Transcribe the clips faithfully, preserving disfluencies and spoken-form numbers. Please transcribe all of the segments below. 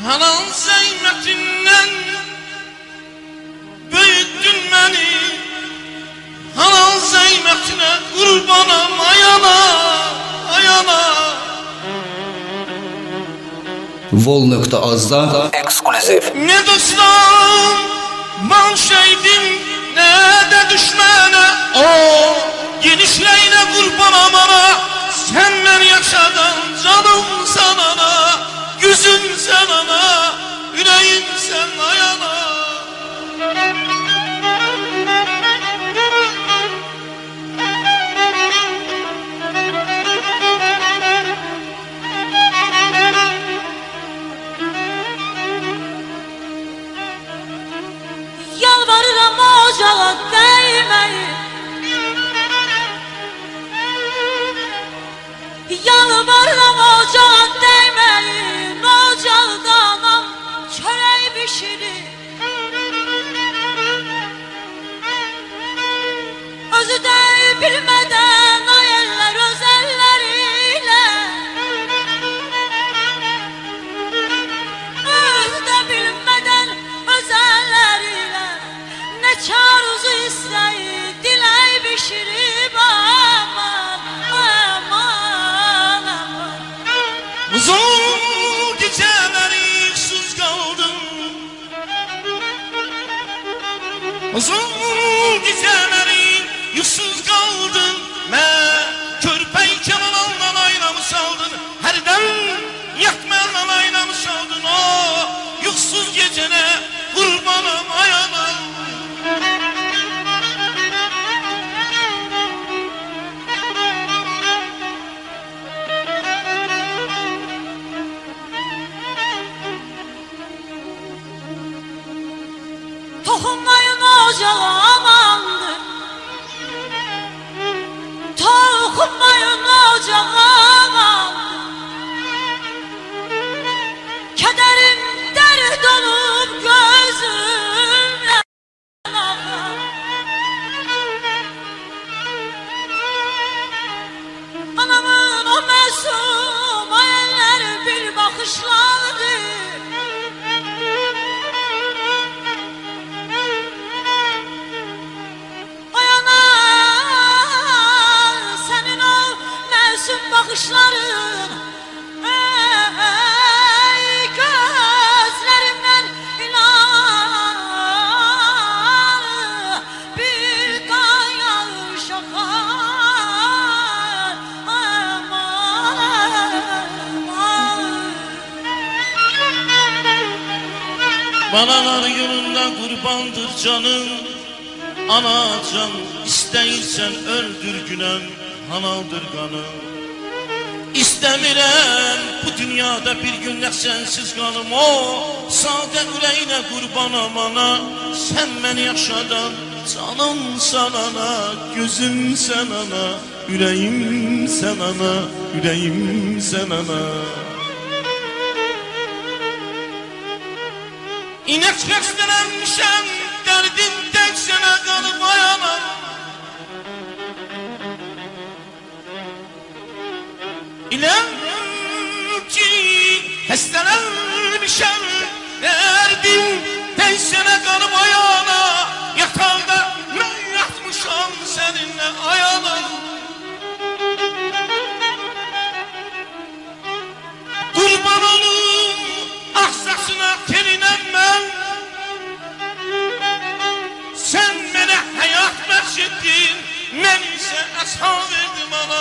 Halal zeymetinden büyüttün beni, halal zeymetine kurbanım ayana, ayana. Vol.az'da ekskluzif. Ne dostum mal şeydim, ne de düşmene. O genişleyine kurbanım ana. Sen beni yaşadın canım sanana, yüzüm sen ana, yüreğim sen ayana. Yalvarırım ocağa değmeyin, yalvarırım ocağa değmeyin. Ocağda anam çöreği pişirir, özü de bilmeden o eller öz elleriyle, özü de bilmeden öz elleriyle ne çarızı isteyi diley pişirip aman aman aman. Uzun geceleri sus kaldım, uzun geceleri yursuz kaldın. Me körpeyken anandan aynamı saldın, her dem yakmayan aynamı saldın. O yursuz gecene kurbanım ayana. Tohumlayın ocağa amandı, tohumlayın ocağa amandı. Kederim dert olup gözümle ağlar. Anamın o mesum hayalleri bir bakışlardı. Bakışların ey gözlerimden inan, bir kan yağış akar aman aman. Banalar yolunda kurbandır canın, anacan isteyirsen öldür günem, halaldır kanım. İstəmirəm bu dünyada bir günlük sensiz qalım. O sadə ürəyinə qurbanam ana, sən məni yaşadan canım sən ana, gözüm sən ana, ürəyim sən ana, ürəyim sən ana. İnək xəstələnmişəm, dərdim tək sənə qalıb ayanam. İlem ki hastalanmışam, derdim tek sene kanım ayağına. Yatağda ben yatmışam seninle ayağına. Kurban olum aksasına telinem ben. Sen bana hayat verşettin, ben ise asha verdim ana.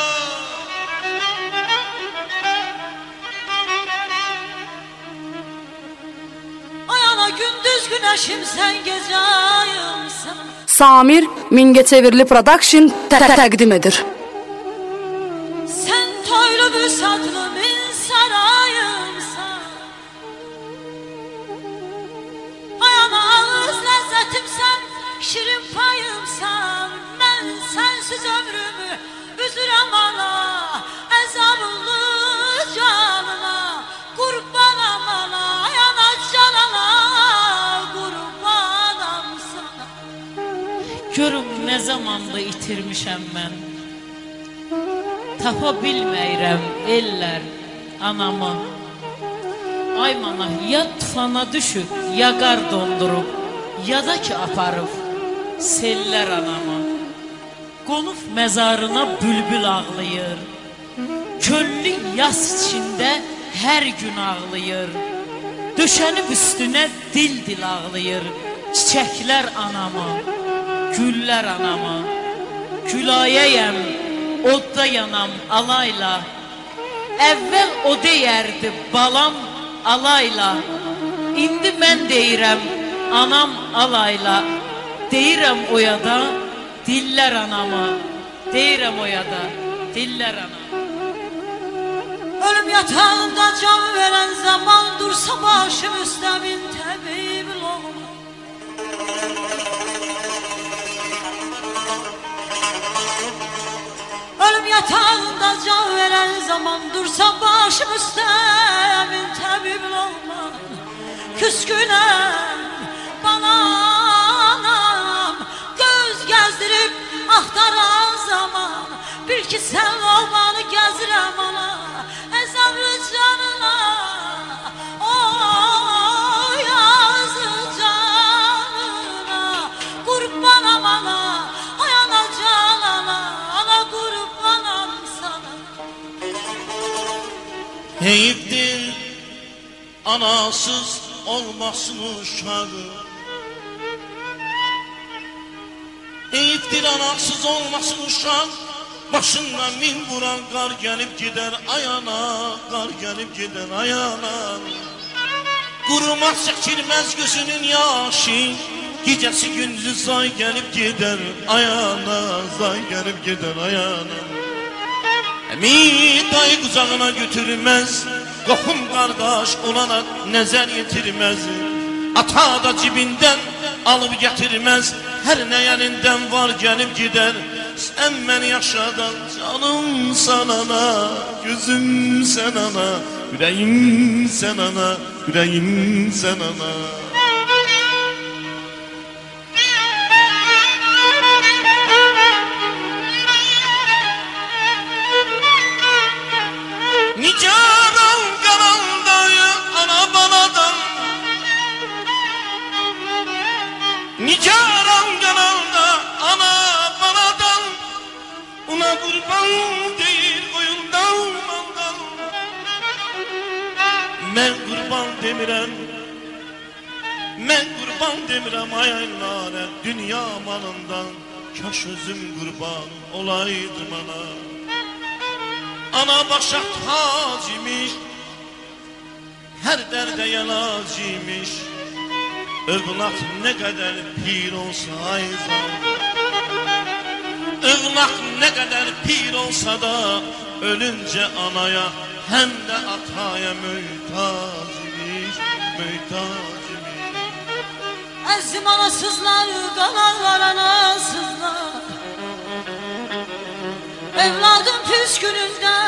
Gündüz güneşim sen gece ayımsın. Samir Mingəçevirli Production təqdim edir. Sen toylu bir satlı min sarayımsan. Ayana ağız lezzetimsen, şirin payımsan. Ben sensiz ömrümü üzürəm ana, ezablı canına kurbanam ana, ayana canana. Görüm ne zamanda itirmişəm mən, tapa bilməyirəm eller anamı. Ay mana ya tufana düşüp ya qar dondurup ya da ki aparıb sellər anamı. Qonub məzarına bülbül ağlayır. Köllü yas içində hər gün ağlayır. Döşənib üstünə dil-dil ağlayır. Çiçəklər anamı, güllər anamı. Gülayəyəm, odda yanam alayla. Əvvəl o deyərdi balam alayla. İndi mən deyirəm anam alayla. Deyirəm oyada diller anama. Deyirəm oyada diller anama. Ölüm yatağında can veren zaman dursa başım üstə min təbib olma. Ölüm yatağında can veren zaman dursa başım üstə min təbib olma. Küskünəm bana anam göz gezdirip axtaran zaman bil ki sen oğlanı gezirəm ana. Əzablı canına, o yazı canına, qurbanam ana, ay ana canana, ana qurbanam sana. Heyifdir anasız olmasın uşağı. Heyifdir anasız olmasın uşağı. Başından min vuran qar gəlib gedər ayana, qar gəlib gedər ayana. Qurumaq çəkilməz gözünün yaşı, gecəsi gündüzü zay gəlib gedər ayana, zay gəlib gedər ayana. Əmi dayı qucağına götürməz, qohum qardaş olana nəzər yetirməz. Ata da cibindən alıb gətirməz, hər nə əlindən var gəlib gedər. Sen beni yaşadan canım sanana, gözüm sen ana, yüreğim sen ana, yüreğim sen ana. Nicaran kanaldayı ana banadan, Nicaran kanalda ana banadan. Ona kurban değil koyundan maldan. Men kurban demirem, men kurban demirem ayağlara dünya malından. Kaş özüm kurban olaydım ana. Ana başa tac imiş, her derde yalac imiş. Övlak ne kadar pir olsa ayzal. Övlak ne kadar pir olsa da ölünce anaya hem de ataya mühtaç imiş, mühtaç imiş. Əzim anasızlar, qanarlar anasızlar. Evladım püskünüzdə,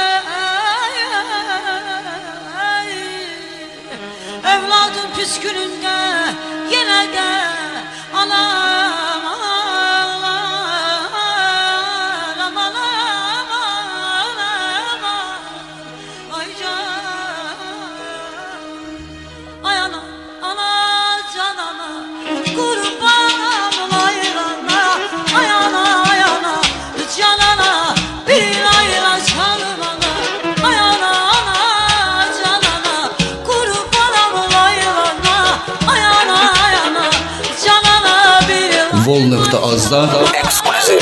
evladım püskünüzdə yenə də anam. Vol.az'da ekskluziv.